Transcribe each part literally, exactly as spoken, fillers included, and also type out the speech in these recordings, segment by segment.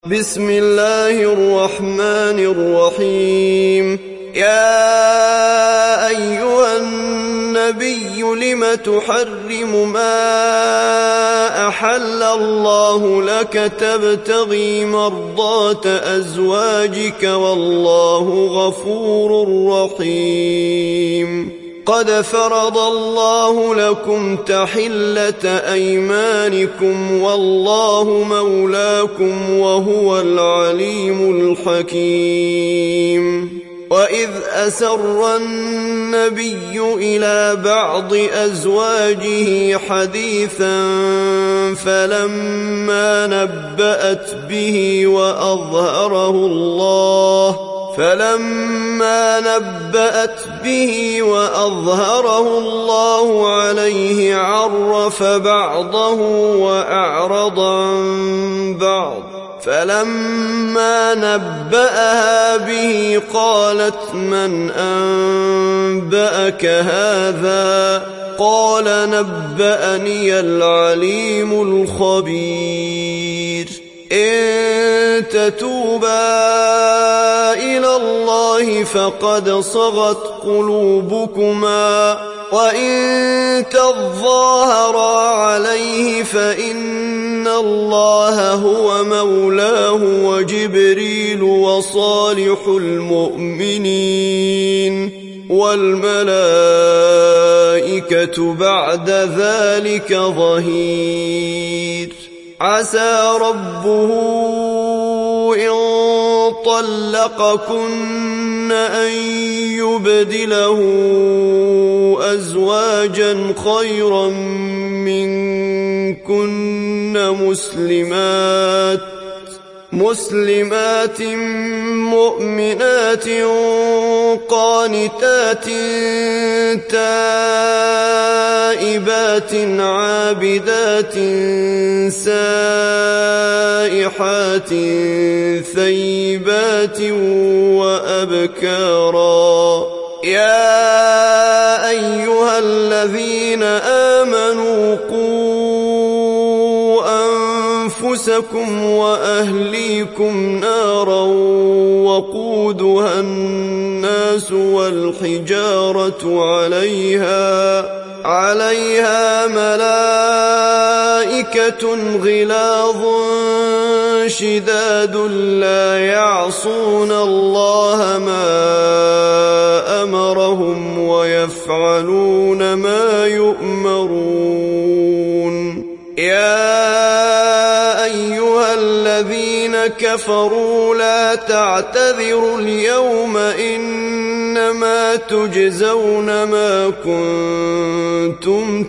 بسم الله الرحمن الرحيم. يا أيها النبي لم تحرم ما أحل الله لك تبتغي مرضات أزواجك والله غفور رحيم. قد فرض الله لكم تحلة أيمانكم والله مولاكم وهو العليم الحكيم. وإذ أسر النبي إلى بعض أزواجه حديثا فلما نبأت به وأظهره الله فلما نبأت به وأظهره الله عليه عرف بعضه وأعرض عن بعض. فلما نبأها به قالت من أنبأك هذا؟ قال نبأني العليم الخبير. إن تتوبا إلى الله فقد صغت قلوبكما وإن تظاهرا عليه فإن الله هو مولاه وجبريل وصالح المؤمنين والملائكة بعد ذلك ظهير. عسى ربه إن طلقكن أن يبدله أزواجا خيرا منكن مسلمات مسلمات مؤمنات قانتات تائبات عابدات سائحات ثيبات وأبكارا. يا أيها الذين آمنوا قوا أنفسكم وأهليكم نارا وقودها الناس والحجارة عليها عليها ملائكة غلاظ شداد لا يعصون الله ما أمرهم ويفعلون ما يؤمرون. يا أيها الذين كفروا لا تعتذروا اليوم إنما تجزون ما كنتم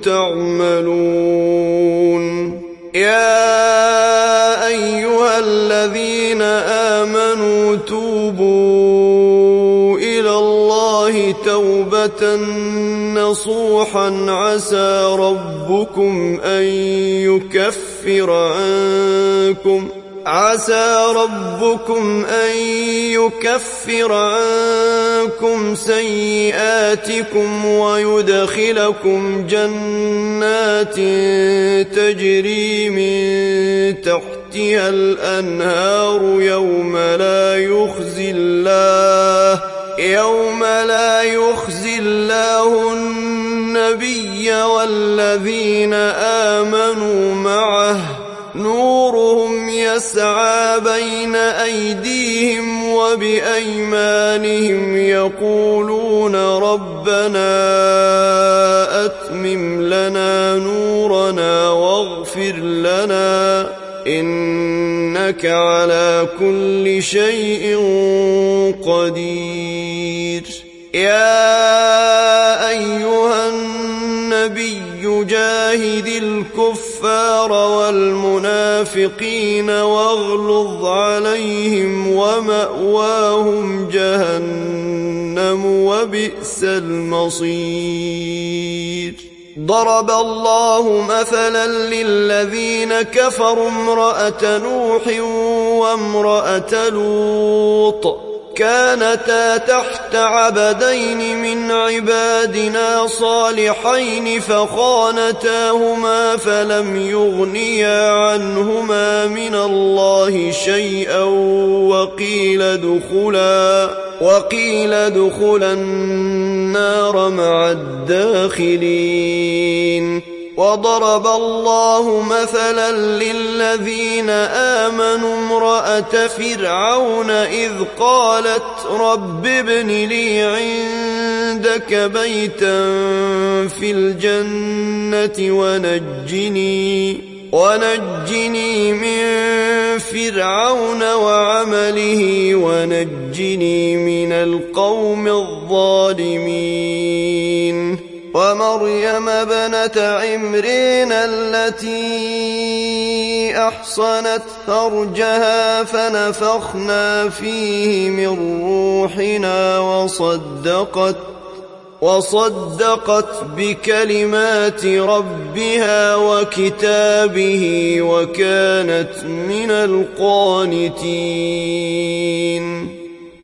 تعملون. يا أيها الذين آمنوا توبوا إلى الله توبة نصوحا عسى ربكم أن يكفر عنكم عسى ربكم أن يكفر عنكم سيئاتكم ويدخلكم جنات تجري من تحتها الأنهار يوم لا يخزي الله يوم لا يخزي الله النبي والذين آمنوا معه نورهم يسعى بين أيديهم وبأيمانهم يقولون ربنا أتمم لنا نورنا واغفر لنا إنك على كل شيء قدير. يا أيها النبي جاهد الكفار والمنافقين واغلظ عليهم ومأواهم جهنم وبئس المصير. ضرب الله مثلا للذين كفروا امرأة نوح وامرأة لوط كانتا تحت عبدين من عبادنا صالحين فخانتاهما فلم يغنيا عنهما من الله شيئا وقيل ادخلا وقيل ادخلا النار مع الداخلين. وضرب الله مثلا للذين آمنوا امرأة فرعون إذ قالت رب ابن لي عندك بيتا في الجنة ونجني, ونجني من فرعون وعمله ونجني من القوم الظالمين. ومريم ابنة عمران التي أحصنت فرجها فنفخنا فيه من روحنا وصدقت وصدقت بكلمات ربها وكتابه وكانت من القانتين.